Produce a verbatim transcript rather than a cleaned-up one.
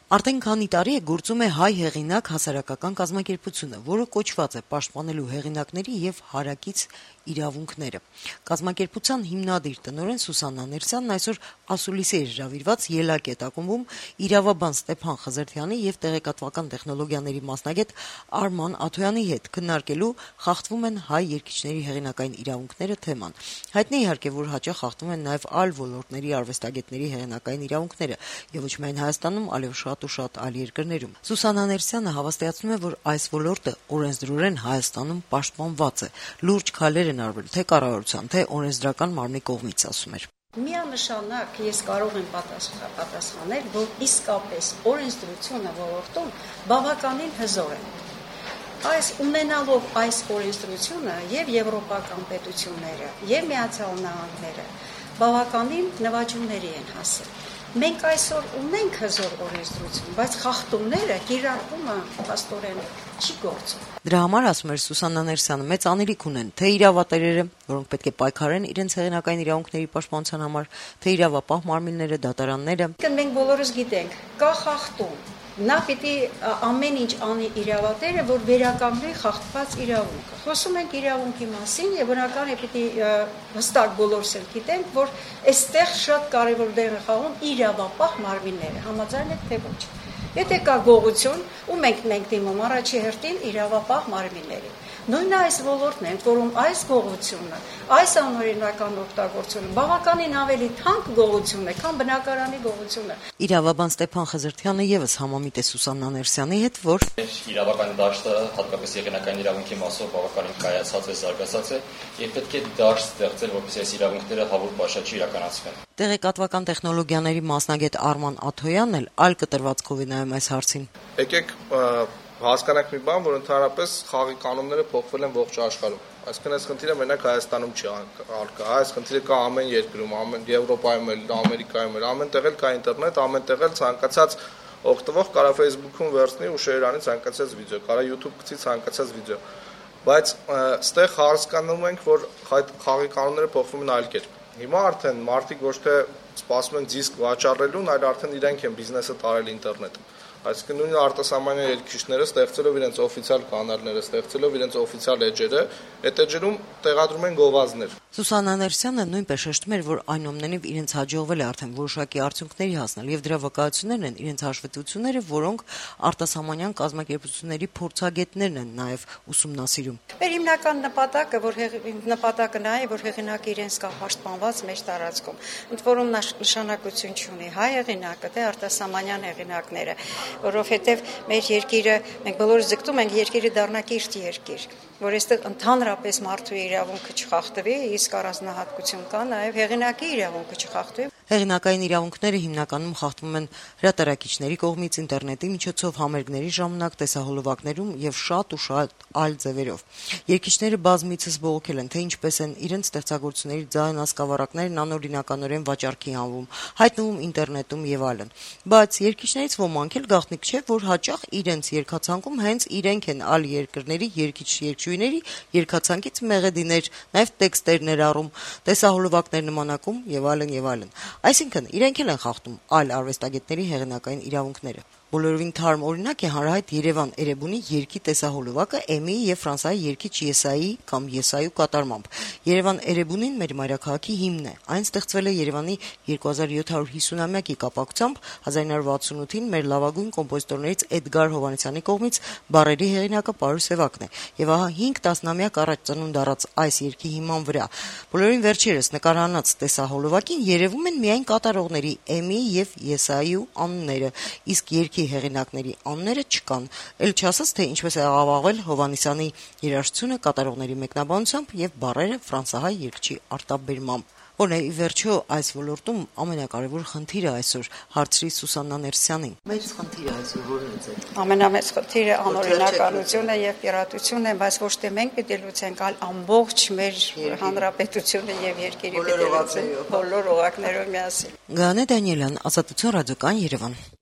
Արդեն քանի տարի է գործում է հայ հեղինակ հասարակական կազմակերպությունը, որը կոչված է պաշտպանելու հեղինակների եւ հարակից իրավունքները։ Կազմակերպության հիմնադիր տնօրեն Սուսաննա Ներսյանն այսօր ասուլիսի է հրավիրված Ելակետ ակումբում իրավաբան Ստեփան Խզրթյանի եւ տեղեկատվական տեխնոլոգիաների մասնագետ Արման Աթոյանի հետ քննարկելու «Խախտվում են հայ երգիչների հեղինակային իրավունքները» թեման։ Հայտնի իհարկե, որ հաճախ խախտվում են նաեւ այլ ոլորտների արվեստագետների հեղինակային իրավունքները եւ ոչ միայն Հայաստանում, այլև շատ ու շատ այլ երկրներում։ Սուսաննա Ներսյանը հավաստիացնում է, որ այս ոլորտը օրենսդրորեն Հայաստանում պաշտպանված է։ Լուրջ քայլեր են արվել թե կառավարության, թե օրենսդրական մարմնի կողմից, ասում էր։ Միանշանակ ես կարող եմ պատասխանել, որ իսկապես օրենսդրությունը ոլորտում բավականին հզոր է։ Այս ունենալով այս օրենսդրությունը եւ եվրոպական պետությունները եւ Միացյալ Նահանգները բավականին նվաճումների են հասել։ Մենք այսօր ունենք հզոր օրենսդրություն, բայց խախտումները, կիրառումը փաստորեն չի գործում։ Դրա համար, ասում էր Սուսաննա Ներսյանը, մեծ անելիք ունեն թե իրավատերերը, որոնք պետք է պայքարեն իրենց հեղինակային իրավունքների պաշտպանության համար, թե իրավապահ մարմինները, դատարանները։ Մենք բոլորս գիտենք, կա խախտում։ Նա պիտի ամեն ինչ անի իրավատերը, որ վերականգնի խախտված իրավունքը։ Խոսում ենք իրավունքի մասին եւ բնական է պիտի հստակ բոլորս էլ գիտենք, որ այստեղ շատ կարեւոր դեր է խաղում իրավապահ մարմինները, համաձայն եք թե ոչ։ Եթե կա գողություն, ու մենք մենք դիմում առաջի հերթին իրավապահ մարմինների։ Նույնը այս ոլորտն է, որում այս գողությունը, այս անօրինական օգտագործությունը բավականին ավելի թանկ գողություն է, քան բնակարանի գողությունը։ Իրավաբան Ստեփան Խզրթյանը եւս համամիտ է Սուսաննա Ներսյանի հետ, որ իրավական դաշտը, հատկապես եղանակային իրավունքի մասով բավականին կայացած է, զարգացած է, եւ պետք է դաշտ ստեղծել, որպեսզի այս իրավունքները հավուր պաշաճի իրականացվեն։ Տեղեկատվական տեխնոլոգիաների մասնագետ Արման Աթոյանն էլ այլ կտրվածքով է նայում այս հարցին։ Եկեք հասկանանք մի բան, որ ընդհանրապես խաղի կանոնները փոխվել են ողջ աշխարհում։ Այսինքն այս խնդիրը մենակ Հայաստանում չի արկա, այս խնդիրը կա ամեն երկրում, ամեն Եվրոպայում էլ, Ամերիկայում էլ, ամենտեղ էլ կա ինտերնետ, ամենտեղ էլ ցանկացած օգտվող կարա Facebook-ում վերցնի ու շեյր անի ցանկացած վիդեո, կարա YouTube գցի ցանկացած վիդեո։ Բայց այստեղ հասկանում ենք, որ խաղի կանոնները փոխվում են այլ կերպ։ Հիմա արդեն մարդիկ ոչ թե սպասում են դիսկ վաճառելուն, այլ արդեն իրենք են բիզնեսը տարել ինտերնետում։ Այսինքն նույն արտասահմանյան երգիչները ստեղծելով իրենց օֆիցիալ կանալները, ստեղծելով իրենց օֆիցիալ էջերը, այդ էջերում տեղադրում են գովազդներ։ Սուսաննա Ներսյանը նույնպես շեշտում էր, որ այնուամենայնիվ իրենց հաջողվել է արդեն որոշակի արդյունքների հասնել եւ դրա վկայություններն են իրենց հաշվետվությունները, որոնք արտասահմանյան կազմակերպությունների փորձագետներն են նաեւ ուսումնասիրում։ Մեր հիմնական նպատակը, որ նպատակը նա է, որ հեղինակը իրենց կա պաշտպանված մեր տարածքում, ընդ որում նշանակություն չունի հայ հեղինակը, թե արտասահմանյան հեղինակները, որովհետև մեր երկիրը, մենք բոլորս ձգտում ենք երկիրը դառնա կիրթ երկիր, որ այստեղ ընդհանրապես մարդու իրավունքը չխախտվի, իսկ առանձնահատկություն կա նաև հեղինակի իրավունքը չխախտվի։ Հեղինակային իրավունքները հիմնականում խախտվում են հրատարակիչների կողմից ինտերնետի միջոցով, համերգների ժամանակ, տեսահոլովակներում եւ շատ ու շատ այլ ձևերով։ Երգիչները բազմիցս բողոքել են, թե ինչպես են իրենց ստեղծագործությունների ձայն ասկավառակներն անօրինականորեն վաճառքի անվում, հայտնվում ինտերնետում եւ այլն։ Բայց երգիչներից ոմանք էլ գաղտնիք չէ, որ հաճախ իրենց երգացանկում հենց իրենք են այլ երկրների երգիչ-երգչուհիների երգացանկից մեղեդիներ, նաեւ տեքստեր ներառում, տեսահոլովակներ նմանակում եւ այլն եւ այլն։ Այսինքն, իրենք էլ են խախտում այլ արվեստագետների հեղինակային իրավունքները։ Բոլորովին թարմ օրինակ է հանրահայտ Երևան Էրեբունի երգի տեսահոլովակը Էմիի եւ Ֆրանսիայի երգիչ Եսայի կամ Եսայու կատարմամբ։ Երևան Էրեբունին մեր մայրաքաղաքի հիմնն է։ Այն ստեղծվել է Երևանի երկու հազար յոթ հարյուր հիսունամյակի կապակցությամբ հազար նոր վաթսունութին մեր լավագույն կոմպոզիտորներից Էդգար Հովհաննիսյանի կողմից բառերի հեղինակը Պարուս Սևակն է։ Եվ ահա հինգ տասնամյակ առաջ ծնունդ առած այս երգի հիման վրա բոլորին վերջերս նկարահանած տեսահոլովակին երևում են միայն կատարողների Էմիի եւ Եսայու անունները, իսկ երգի հեղինակների անունները չկան, էլ չասած թե ինչպես է աղավաղել Հովհաննիսյանի երաժշտությունը կատարողների մեկնաբանությամբ եւ բառերը ֆրանսահայ երգչի արտաբերմամբ։ Որն է ի վերջո այս ոլորտում ամենակարևոր խնդիրը այսօր, հարցրի Սուսաննա Ներսյանին։ Մեծ խնդիրը այսօր որն է ձեր։ Ամենամեծ խնդիրը անօրինականությունը եւ պիրատությունն է, բայց ոչ թե մենք պիտի լուծենք, այլ ամբողջ մեր հանրապետությունը եւ երկիրը պիտի լուծեն բոլոր օղակներով միասին։ Գանե Դանիելյան, Ազատություն ռադիոկան, Երևան։